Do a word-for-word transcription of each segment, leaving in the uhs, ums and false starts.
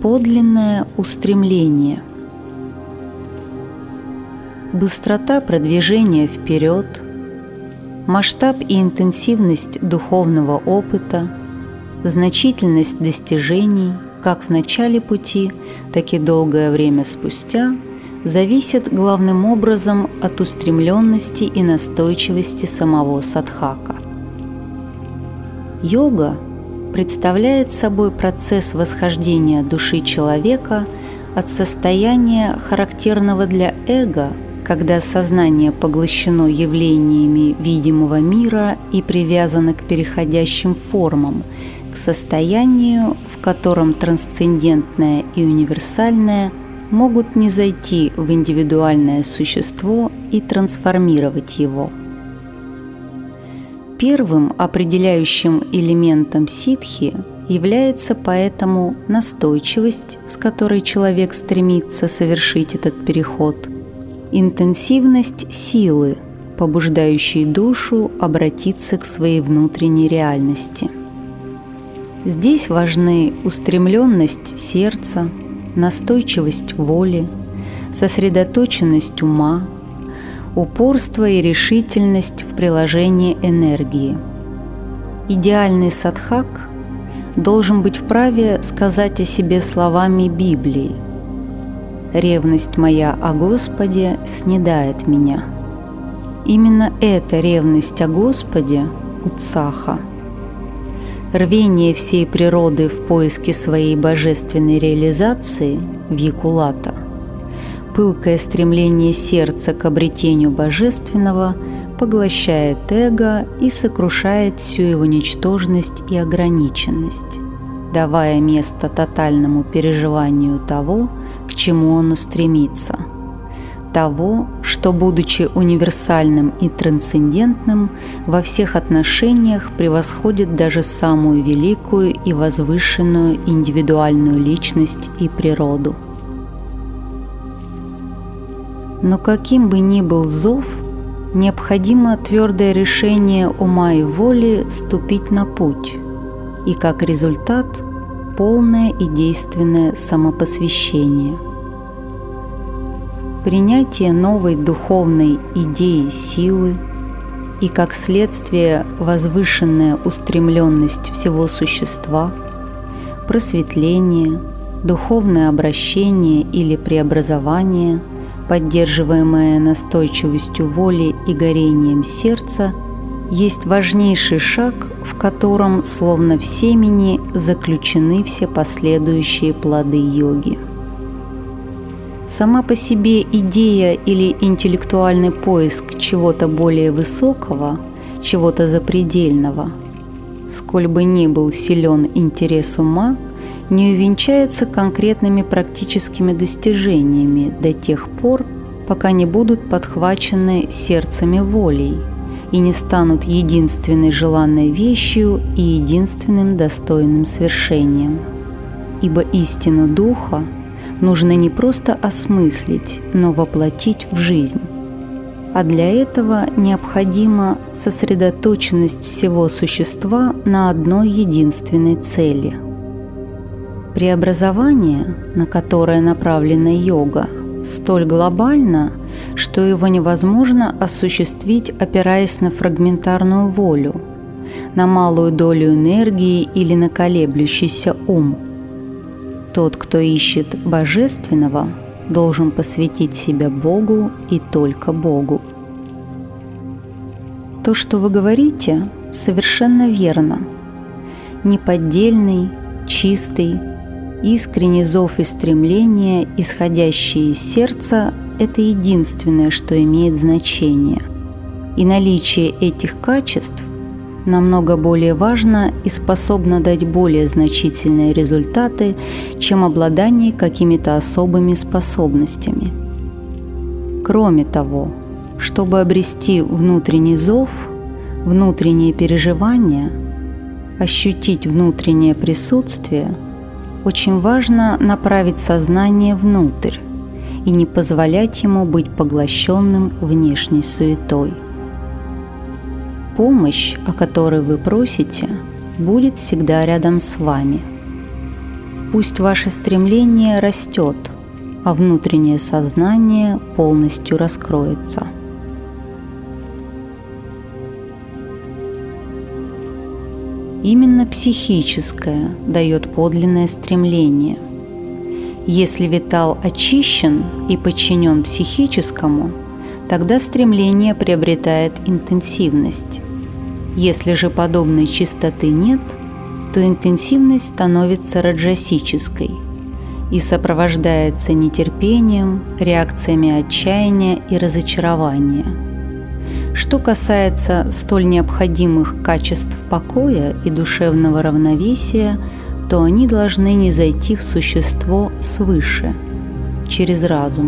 подлинное устремление. Быстрота продвижения вперед, масштаб и интенсивность духовного опыта, значительность достижений как в начале пути, так и долгое время спустя зависят главным образом от устремленности и настойчивости самого садхака. Йога представляет собой процесс восхождения души человека от состояния, характерного для эго, когда сознание поглощено явлениями видимого мира и привязано к переходящим формам, к состоянию, в котором трансцендентное и универсальное могут низойти в индивидуальное существо и трансформировать его. Первым определяющим элементом ситхи является поэтому настойчивость, с которой человек стремится совершить этот переход, интенсивность силы, побуждающей душу обратиться к своей внутренней реальности. Здесь важны устремленность сердца, настойчивость воли, сосредоточенность ума, упорство и решительность в приложении энергии. Идеальный садхак должен быть вправе сказать о себе словами Библии: «Ревность моя о Господе снедает меня». Именно эта ревность о Господе – утсаха, рвение всей природы в поиске своей божественной реализации – вьякулата, пылкое стремление сердца к обретению божественного поглощает эго и сокрушает всю его ничтожность и ограниченность, давая место тотальному переживанию того, к чему он устремится, того, что, будучи универсальным и трансцендентным, во всех отношениях превосходит даже самую великую и возвышенную индивидуальную личность и природу. Но каким бы ни был зов, необходимо твердое решение ума и воли ступить на путь, и как результат – полное и действенное самопосвящение. Принятие новой духовной идеи силы и, как следствие, возвышенная устремленность всего существа, просветление, духовное обращение или преобразование, поддерживаемое настойчивостью воли и горением сердца, есть важнейший шаг, в котором, словно в семени, заключены все последующие плоды йоги. Сама по себе идея или интеллектуальный поиск чего-то более высокого, чего-то запредельного, сколь бы ни был силен интерес ума, не увенчаются конкретными практическими достижениями до тех пор, пока не будут подхвачены сердцем и волей и не станут единственной желанной вещью и единственным достойным свершением. Ибо истину Духа нужно не просто осмыслить, но воплотить в жизнь. А для этого необходима сосредоточенность всего существа на одной единственной цели. Преобразование, на которое направлена йога, столь глобально, что его невозможно осуществить, опираясь на фрагментарную волю, на малую долю энергии или на колеблющийся ум. Тот, кто ищет божественного, должен посвятить себя Богу и только Богу. То, что вы говорите, совершенно верно. Неподдельный, чистый, искренний зов и стремление, исходящие из сердца, это единственное, что имеет значение. И наличие этих качеств намного более важно и способно дать более значительные результаты, чем обладание какими-то особыми способностями. Кроме того, чтобы обрести внутренний зов, внутреннее переживание, ощутить внутреннее присутствие, очень важно направить сознание внутрь и не позволять ему быть поглощенным внешней суетой. Помощь, о которой вы просите, будет всегда рядом с вами. пусть ваше стремление растет, а внутреннее сознание полностью раскроется. Именно психическое дает подлинное стремление. Если витал очищен и подчинен психическому, тогда стремление приобретает интенсивность. Если же подобной чистоты нет, то интенсивность становится раджасической и сопровождается нетерпением, реакциями отчаяния и разочарования. Что касается столь необходимых качеств покоя и душевного равновесия, то они должны низойти в существо свыше, через разум.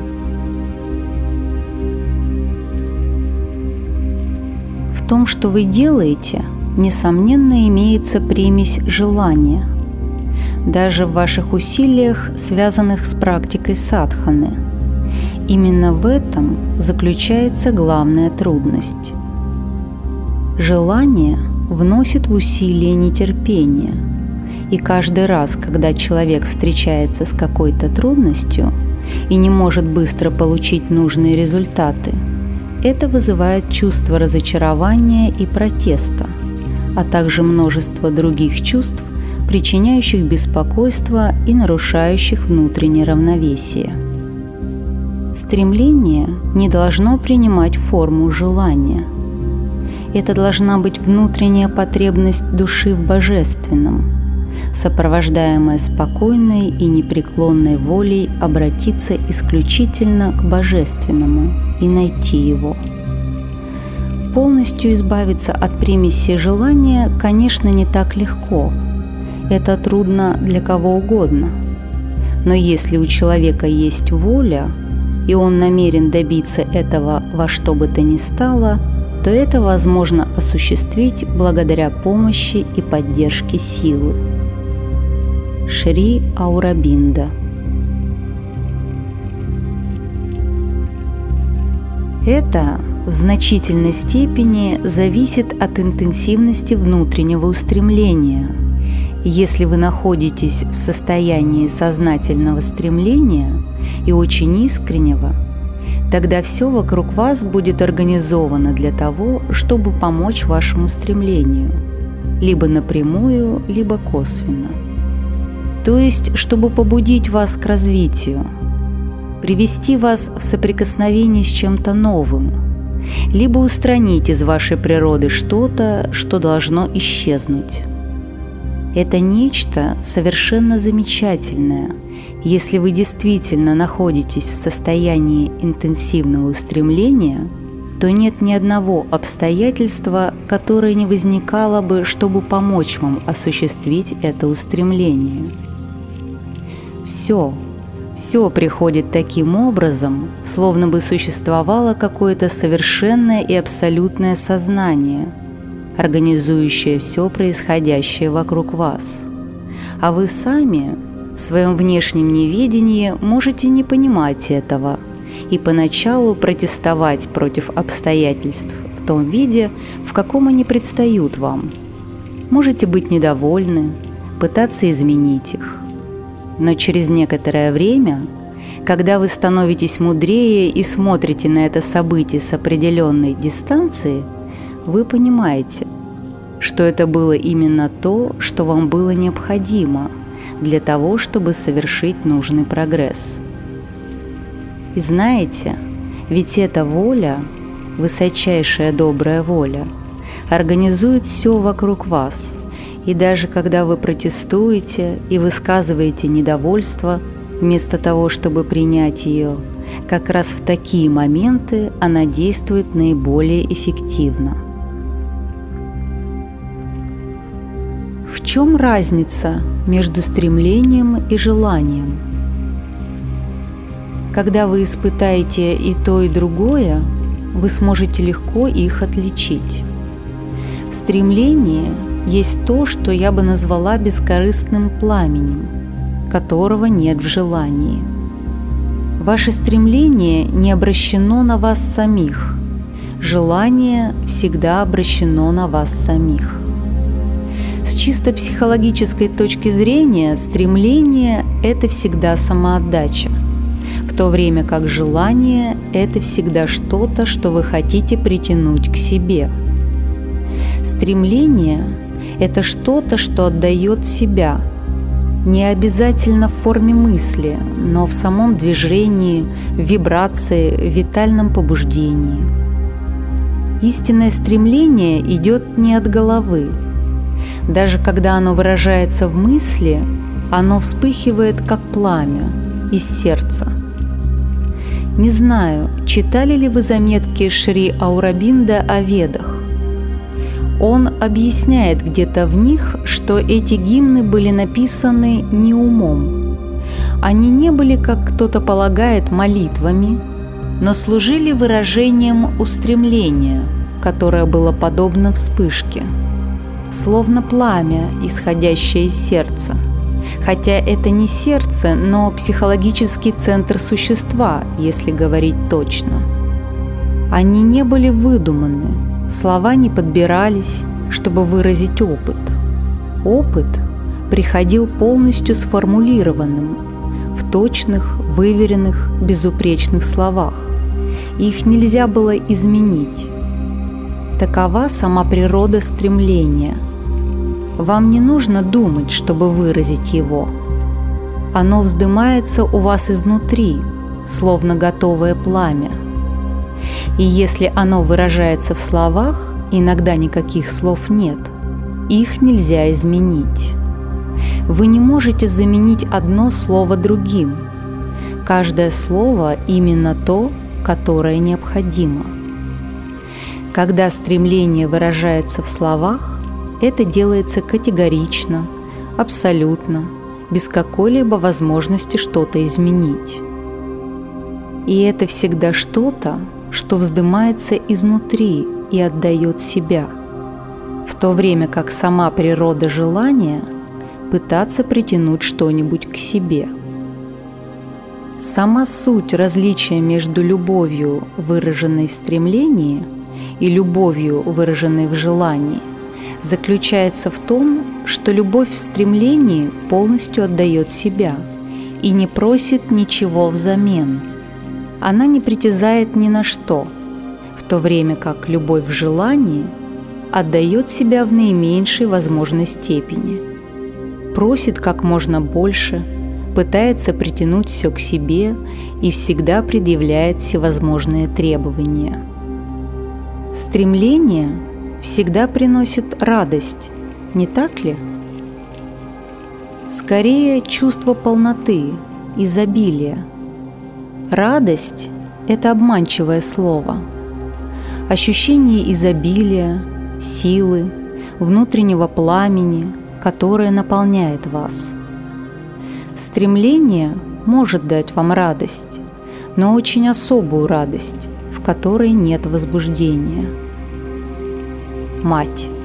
В том, что вы делаете, несомненно, имеется примесь желания, даже в ваших усилиях, связанных с практикой садханы. Именно в этом заключается главная трудность. Желание вносит в усилие нетерпение, и каждый раз, когда человек встречается с какой-то трудностью и не может быстро получить нужные результаты, это вызывает чувство разочарования и протеста, а также множество других чувств, причиняющих беспокойство и нарушающих внутреннее равновесие. Стремление не должно принимать форму желания. Это должна быть внутренняя потребность души в божественном, сопровождаемая спокойной и непреклонной волей обратиться исключительно к божественному и найти его. Полностью избавиться от примеси желания, конечно, не так легко. Это трудно для кого угодно. Но если у человека есть воля, и он намерен добиться этого во что бы то ни стало, то это возможно осуществить благодаря помощи и поддержке силы. Шри Аурабинда. Это в значительной степени зависит от интенсивности внутреннего устремления. Если вы находитесь в состоянии сознательного стремления и очень искреннего, тогда все вокруг вас будет организовано для того, чтобы помочь вашему стремлению, либо напрямую, либо косвенно. То есть, чтобы побудить вас к развитию, привести вас в соприкосновение с чем-то новым, либо устранить из вашей природы что-то, что должно исчезнуть. Это нечто совершенно замечательное, если вы действительно находитесь в состоянии интенсивного устремления, то нет ни одного обстоятельства, которое не возникало бы, чтобы помочь вам осуществить это устремление. Все, все приходит таким образом, словно бы существовало какое-то совершенное и абсолютное сознание, организующее все происходящее вокруг вас. А вы сами в своем внешнем неведении можете не понимать этого и поначалу протестовать против обстоятельств в том виде, в каком они предстают вам. Можете быть недовольны, пытаться изменить их. Но через некоторое время, когда вы становитесь мудрее и смотрите на это событие с определенной дистанции, вы понимаете, что это было именно то, что вам было необходимо для того, чтобы совершить нужный прогресс. И знаете, ведь эта воля, высочайшая добрая воля, организует все вокруг вас, и даже когда вы протестуете и высказываете недовольство, вместо того, чтобы принять ее, как раз в такие моменты она действует наиболее эффективно. В чем разница между стремлением и желанием? Когда вы испытаете и то, и другое, вы сможете легко их отличить. В стремлении есть то, что я бы назвала бескорыстным пламенем, которого нет в желании. Ваше стремление не обращено на вас самих, желание всегда обращено на вас самих. С чисто психологической точки зрения стремление – это всегда самоотдача, в то время как желание – это всегда что-то, что вы хотите притянуть к себе. Стремление – это что-то, что отдает себя, не обязательно в форме мысли, но в самом движении, в вибрации, в витальном побуждении. Истинное стремление идет не от головы. Даже когда оно выражается в мысли, оно вспыхивает, как пламя, из сердца. Не знаю, читали ли вы заметки Шри Аурабинда о Ведах. Он объясняет где-то в них, что эти гимны были написаны не умом. Они не были, как кто-то полагает, молитвами, но служили выражением устремления, которое было подобно вспышке, словно пламя, исходящее из сердца. Хотя это не сердце, но психологический центр существа, если говорить точно. Они не были выдуманы, слова не подбирались, чтобы выразить опыт. Опыт приходил полностью сформулированным, в точных, выверенных, безупречных словах. Их нельзя было изменить. Такова сама природа стремления. Вам не нужно думать, чтобы выразить его. Оно вздымается у вас изнутри, словно готовое пламя. И если оно выражается в словах, иногда никаких слов нет, их нельзя изменить. Вы не можете заменить одно слово другим. Каждое слово именно то, которое необходимо. Когда стремление выражается в словах, это делается категорично, абсолютно, без какой-либо возможности что-то изменить. И это всегда что-то, что вздымается изнутри и отдает себя, в то время как сама природа желания пытаться притянуть что-нибудь к себе. Сама суть различия между любовью, выраженной в стремлении, и любовью, выраженной в желании, заключается в том, что любовь в стремлении полностью отдает себя и не просит ничего взамен. Она не притязает ни на что, в то время как любовь в желании отдает себя в наименьшей возможной степени, просит как можно больше, пытается притянуть все к себе и всегда предъявляет всевозможные требования. Стремление всегда приносит радость, не так ли? Скорее, чувство полноты, изобилия. Радость – это обманчивое слово. Ощущение изобилия, силы, внутреннего пламени, которое наполняет вас. Стремление может дать вам радость, но очень особую радость, в которой нет возбуждения. Мать.